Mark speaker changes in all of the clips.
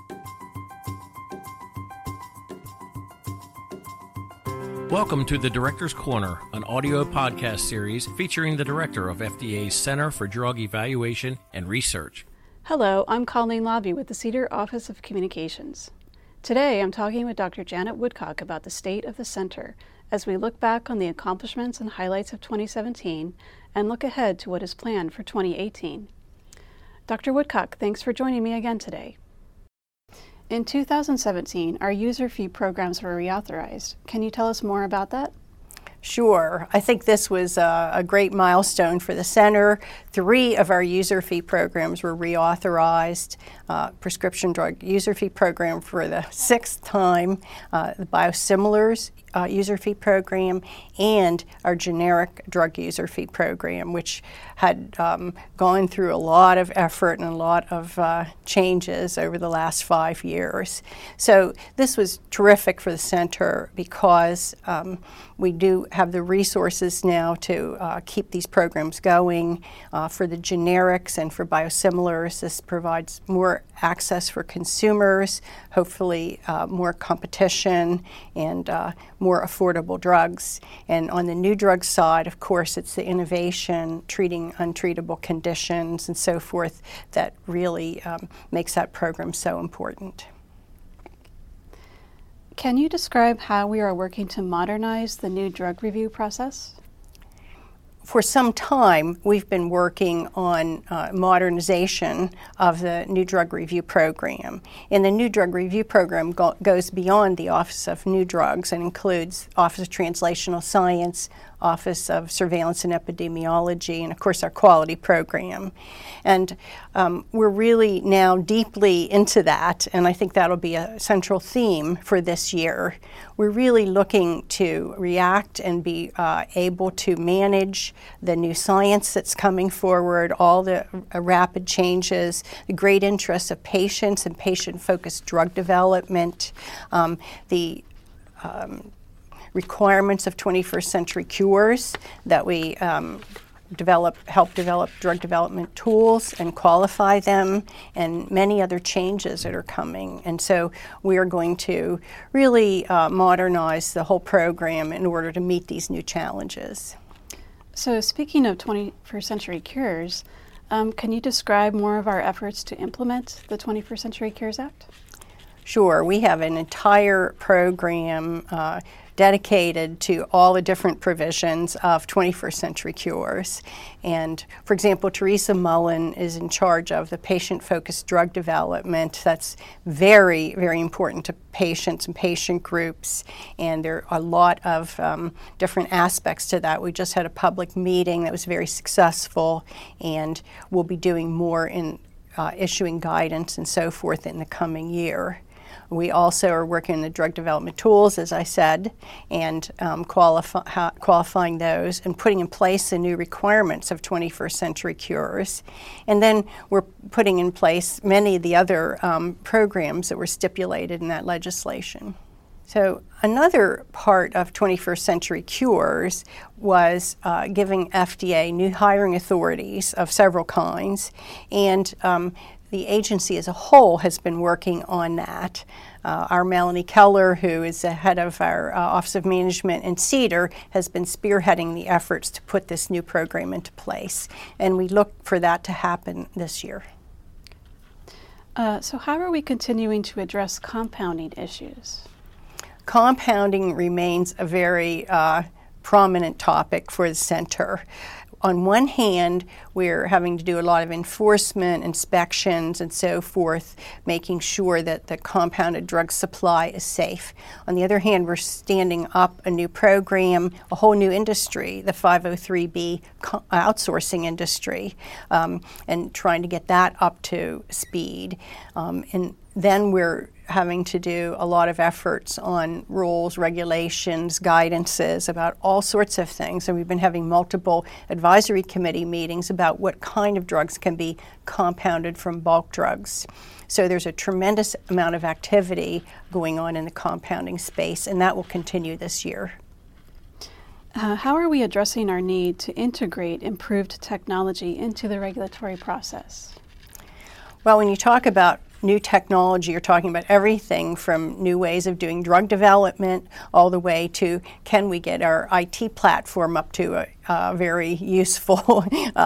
Speaker 1: Welcome to the Director's Corner, an audio podcast series featuring the director of FDA's Center for Drug Evaluation and Research.
Speaker 2: Hello, I'm Colleen Lobby with the Cedar Office of Communications. Today I'm talking with Dr. Janet Woodcock about the state of the center as we look back on the accomplishments and highlights of 2017 and look ahead to what is planned for 2018. Dr. Woodcock, thanks for joining me again today. In 2017, our user fee programs were reauthorized. Can you tell us more about that?
Speaker 3: Sure. I think this was a great milestone for the center. 3 of our user fee programs were reauthorized. Prescription drug user fee program for the 6th time, the biosimilars user fee program, and our generic drug user fee program, which had gone through a lot of effort and a lot of changes over the last 5 years. So this was terrific for the center because we do have the resources now to keep these programs going. For the generics and for biosimilars, this provides more access for consumers, hopefully more competition and more affordable drugs. And on the new drug side, of course, it's the innovation, treating untreatable conditions and so forth that really makes that program so important.
Speaker 2: Can you describe how we are working to modernize the new drug review process?
Speaker 3: For some time, we've been working on modernization of the new drug review program. And the new drug review program goes beyond the Office of New Drugs and includes Office of Translational Science, Office of Surveillance and Epidemiology, and of course our quality program. And we're really now deeply into that, and I think that'll be a central theme for this year. We're really looking to react and be able to manage the new science that's coming forward, all the rapid changes, the great interest of patients and patient-focused drug development, the requirements of 21st century cures that we help develop drug development tools and qualify them, and many other changes that are coming. And so we are going to really modernize the whole program in order to meet these new challenges.
Speaker 2: So speaking of 21st century cures, can you describe more of our efforts to implement the 21st Century Cures Act?
Speaker 3: Sure. We have an entire program dedicated to all the different provisions of 21st century cures. And for example, Teresa Mullen is in charge of the patient-focused drug development. That's very, very important to patients and patient groups. And there are a lot of different aspects to that. We just had a public meeting that was very successful, and we'll be doing more in issuing guidance and so forth in the coming year. We also are working on the drug development tools, as I said, and qualifying those and putting in place the new requirements of 21st century cures. And then we're putting in place many of the other programs that were stipulated in that legislation. So another part of 21st century cures was giving FDA new hiring authorities of several kinds, and the agency as a whole has been working on that. Our Melanie Keller, who is the head of our Office of Management in Cedar, has been spearheading the efforts to put this new program into place, and we look for that to happen this year.
Speaker 2: So how are we continuing to address compounding issues?
Speaker 3: Compounding remains a very prominent topic for the center. On one hand, we're having to do a lot of enforcement, inspections, and so forth, making sure that the compounded drug supply is safe. On the other hand, we're standing up a new program, a whole new industry, the 503B outsourcing industry, and trying to get that up to speed. And then we're having to do a lot of efforts on rules, regulations, guidances about all sorts of things. And we've been having multiple advisory committee meetings about what kind of drugs can be compounded from bulk drugs. So there's a tremendous amount of activity going on in the compounding space, and that will continue this year.
Speaker 2: How are we addressing our need to integrate improved technology into the regulatory process?
Speaker 3: Well, when you talk about new technology, you're talking about everything from new ways of doing drug development all the way to can we get our IT platform up to a very useful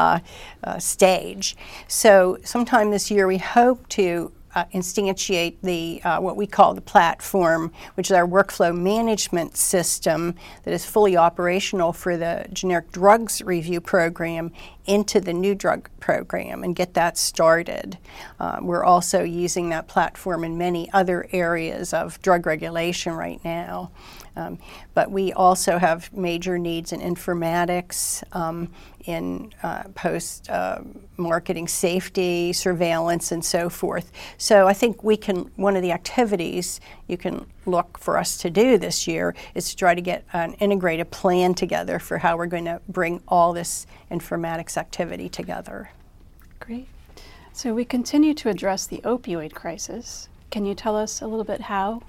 Speaker 3: stage. So sometime this year we hope to instantiate the what we call the platform, which is our workflow management system that is fully operational for the generic drugs review program into the new drug program and get that started. We're also using that platform in many other areas of drug regulation right now. But we also have major needs in informatics, in post-marketing safety, surveillance, and so forth. So I think one of the activities you can look for us to do this year is to try to get an integrated plan together for how we're going to bring all this informatics activity together.
Speaker 2: Great. So we continue to address the opioid crisis. Can you tell us a little bit how?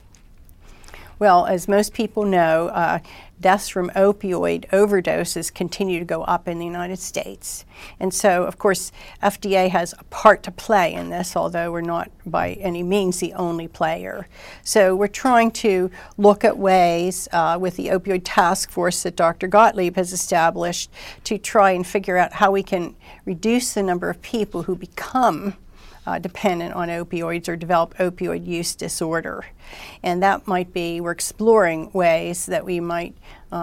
Speaker 3: Well, as most people know, deaths from opioid overdoses continue to go up in the United States. And so, of course, FDA has a part to play in this, although we're not by any means the only player. So we're trying to look at ways with the opioid task force that Dr. Gottlieb has established to try and figure out how we can reduce the number of people who become dependent on opioids or develop opioid use disorder. And that might be, we're exploring ways that we might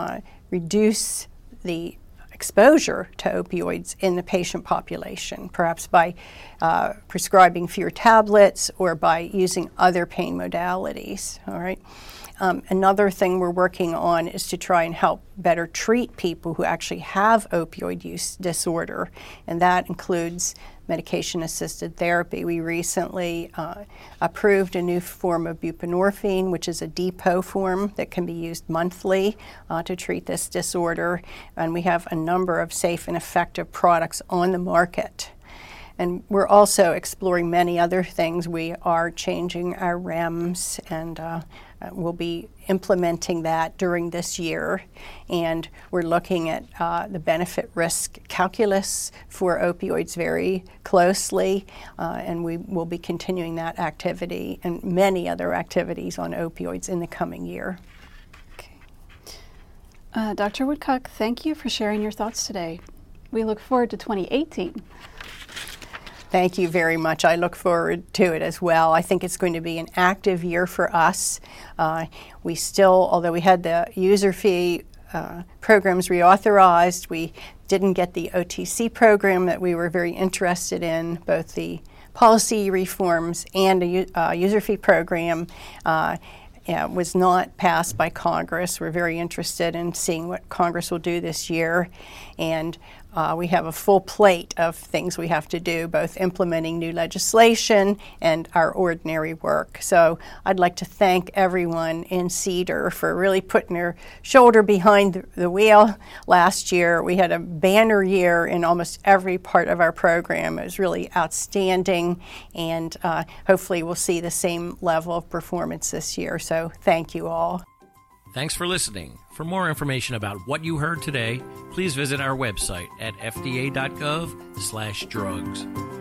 Speaker 3: reduce the exposure to opioids in the patient population, perhaps by prescribing fewer tablets or by using other pain modalities, all right? Another thing we're working on is to try and help better treat people who actually have opioid use disorder, and that includes medication-assisted therapy. We recently approved a new form of buprenorphine, which is a depot form that can be used monthly to treat this disorder, and we have a number of safe and effective products on the market. And we're also exploring many other things. We are changing our REMS, and we'll be implementing that during this year. And we're looking at the benefit-risk calculus for opioids very closely, and we will be continuing that activity and many other activities on opioids in the coming year.
Speaker 2: Okay. Dr. Woodcock, thank you for sharing your thoughts today. We look forward to 2018.
Speaker 3: Thank you very much. I look forward to it as well. I think it's going to be an active year for us. We still, although we had the user fee programs reauthorized, we didn't get the OTC program that we were very interested in, both the policy reforms and a user fee program. Was not passed by Congress. We're very interested in seeing what Congress will do this year. And we have a full plate of things we have to do, both implementing new legislation and our ordinary work. So I'd like to thank everyone in Cedar for really putting their shoulder behind the wheel last year. We had a banner year in almost every part of our program. It was really outstanding, and hopefully we'll see the same level of performance this year. So thank you all.
Speaker 1: Thanks for listening. For more information about what you heard today, please visit our website at fda.gov/drugs.